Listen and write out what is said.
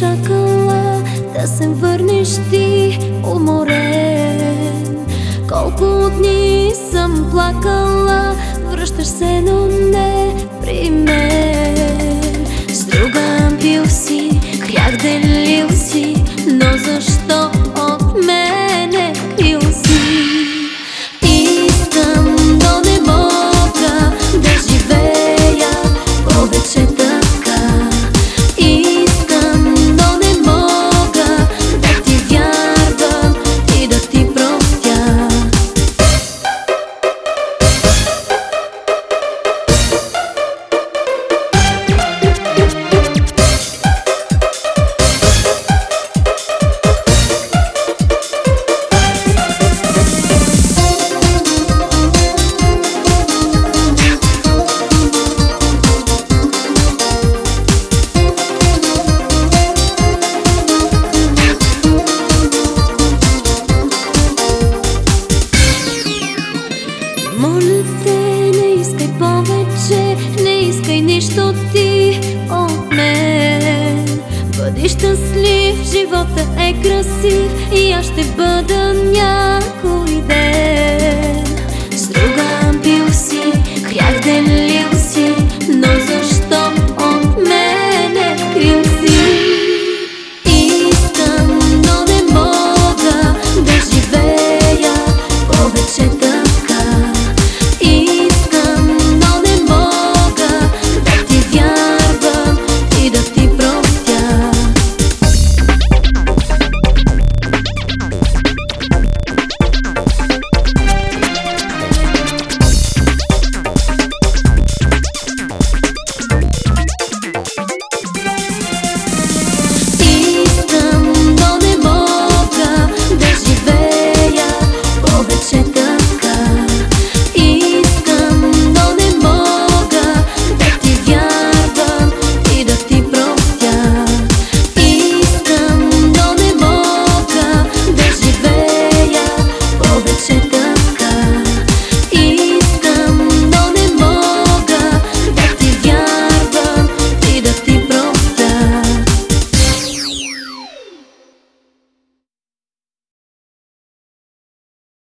чакала да се върнеш ти уморен. Колко дни съм плакала, връщаш се, но не при мен. С друга бил си, грях делил си, но защо от мене бил си? Искам, но не мога да живея повече така. Искам, но не мога да ти вярвам и да ти простя. Моля те, не искай повече, не искай нищо ти от мен. Бъди щастлив, живота е красив и аз ще бъда някой ден. С друга бил си, грях делил си, но